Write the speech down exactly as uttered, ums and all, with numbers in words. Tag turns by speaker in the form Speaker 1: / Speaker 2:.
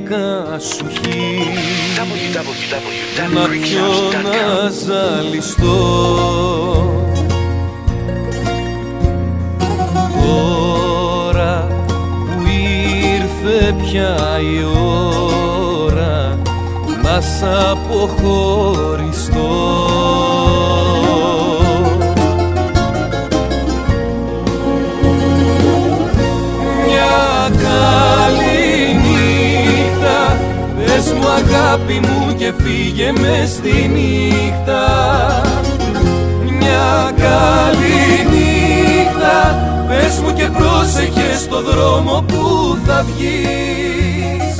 Speaker 1: κασουχή να πιω να ζαλιστώ. Τώρα που ήρθε πια η ώρα να σ' αποχωριστώ, μια καλή νύχτα, πες μου αγάπη μου και φύγε μες στη νύχτα. Μια καλή νύχτα, πες μου και πρόσεχε στο δρόμο που θα βγεις.